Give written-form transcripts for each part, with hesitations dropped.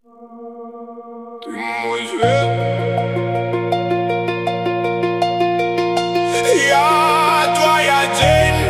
Ты мой свет, я твоя тень.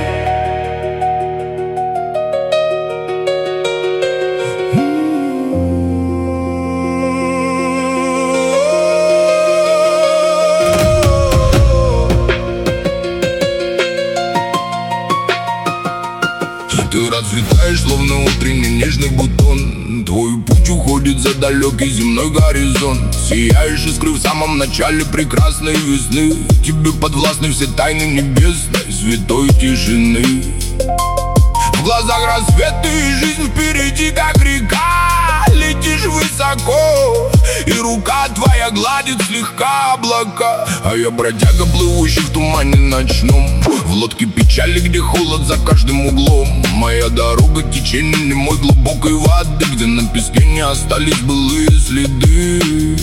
Ты расцветаешь, словно утренний нежный бутон. Твой путь уходит за далекий земной горизонт. Сияешь искры в самом начале прекрасной весны. Тебе подвластны все тайны небесной святой тишины. В глазах рассвет и жизнь впереди, как река. Летишь высоко, и рука твоя гладит слегка облака. А я бродяга, плывущий в тумане ночном, в лодке печали, где холод за каждым углом. Моя дорога течение немой глубокой воды, где на песке не остались былые следы.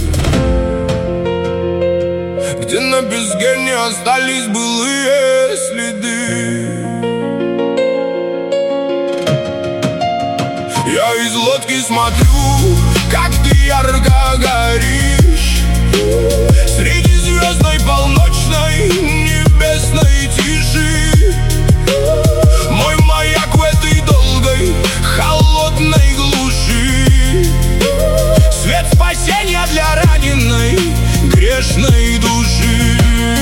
Где на песке не остались былые следы. Я из лодки смотрю, как ты ярко горишь среди звездной полночной небесной тиши. Мой маяк в этой долгой холодной глуши. Свет спасения для раненой грешной души.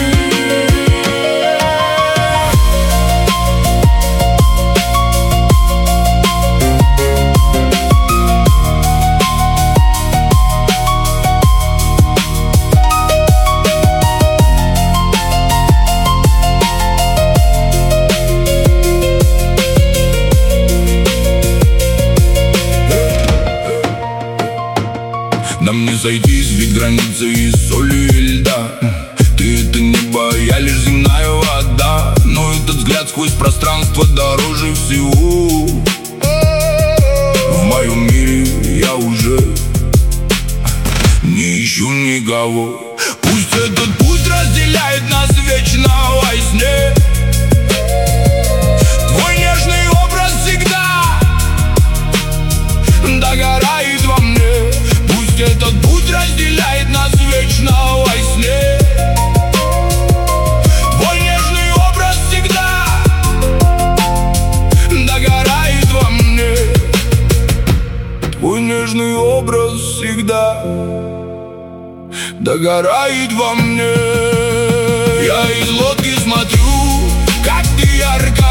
Нам не сойтись, ведь граница из соли и льда. Ты это небо, я лишь земная вода. Но этот взгляд сквозь пространство дороже всего. В моем мире я уже не ищу никого. Пусть этот путь разделяет нас вечно во сне. Твой нежный образ всегда догорает во мне. Пусть этот путь разделяет нас вечно во сне. Твой нежный образ всегда догорает во мне. Твой нежный образ всегда догорает во мне. Я из лодки смотрю, как ты ярко